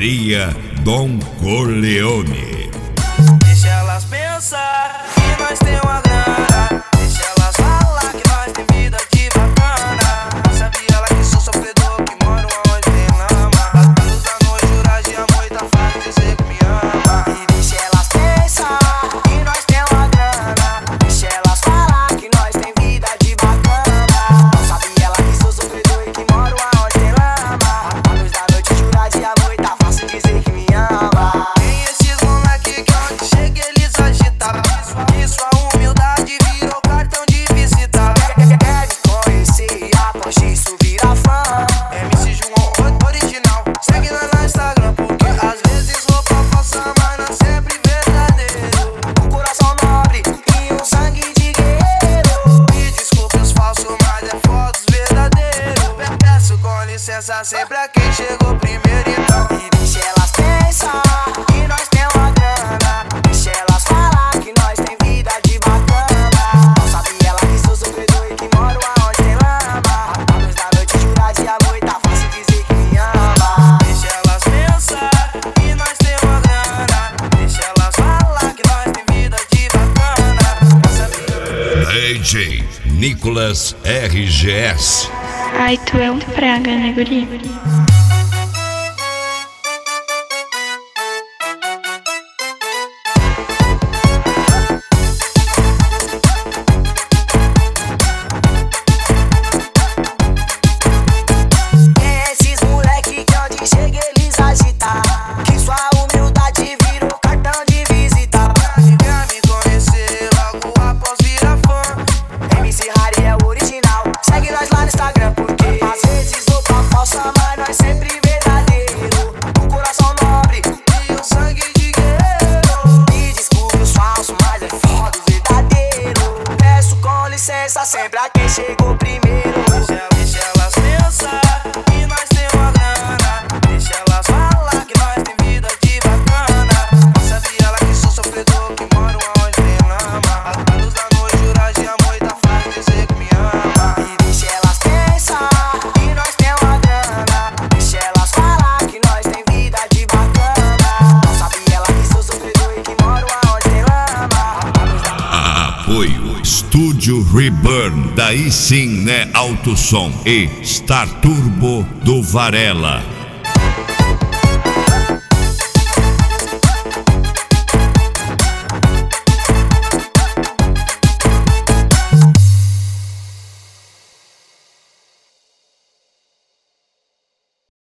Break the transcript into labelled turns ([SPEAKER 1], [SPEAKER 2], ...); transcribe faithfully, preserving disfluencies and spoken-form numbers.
[SPEAKER 1] Pizzaria Don Corleone.
[SPEAKER 2] Deixa elas pensar que nós tem uma grana. Deixa elas falar que nós tem vida de bacana. Sabe ela que sou sofredor, que moro onde tem lama. A luz da noite, jurar de amor e tá fácil dizer que me ama.
[SPEAKER 3] E deixa elas pensar que nós tem uma grana. Deixa elas falar que nós tem vida de bacana. Sabe ela que sou sofredor e que moro onde tem lama. A luz da noite, jurar de amor e tá fácil dizer que me ama.
[SPEAKER 2] Tem esses moleque que onde chega eles agitam. E sua humildade virou cartão de visita.
[SPEAKER 3] Quer me conhecer, após isso vira fã.
[SPEAKER 2] M C João original, segue nós no Instagram. Porque às vezes roupa falsa, mas não sempre verdadeiro.
[SPEAKER 3] Um coração nobre e um sangue de guerreiro.
[SPEAKER 2] Me desculpe os falsos, mas é foda os verdadeiros. Peço com licença sempre a quem chegou primeiro, então.
[SPEAKER 3] E deixa elas pensar que nós tem uma grana. Deixa elas falar que nós tem vida de bacana. Sabe ela que sou sofredor e que moro aonde tem lama. A luz da noite, jurar de amor e tá fácil dizer que me ama.
[SPEAKER 2] Deixa elas pensar que nós tem uma grana. Deixa elas falar que nós tem vida de bacana.
[SPEAKER 1] D J Nicolas R G S.
[SPEAKER 4] Ai, tu é um praga, né, guri?
[SPEAKER 3] Tem esses moleque que onde chega eles agitam. Que sua humildade virou cartão de visita.
[SPEAKER 2] Quer me conhecer logo após virar fã.
[SPEAKER 3] M C Harry é o original, segue nós lá no Instagram. Porque às vezes roupa falsa, mas nós sempre verdadeiro. Um coração nobre
[SPEAKER 2] E o sangue de guerreiro.
[SPEAKER 3] e desculpe os falsos, mas é foda o verdadeiro. Peço com licença sempre a quem chegou primeiro.
[SPEAKER 2] Deixa, deixa elas pensar que nós tem uma grana. Deixa elas falar que nós tem vida de bacana. Sabe ela que sou sofredor, que moro onde tem lama. A luz da noite, jurar de amor e tá fácil dizer que me ama.
[SPEAKER 3] E deixa elas pensar que nós tem uma grana. Deixa elas falar que nós tem vida de bacana. Sabe ela que sou sofredor e que moro aonde tem lama. A luz da
[SPEAKER 1] Apoio Estúdio Reburn, daí sim, né? Alto Som e Star Turbo do Varela.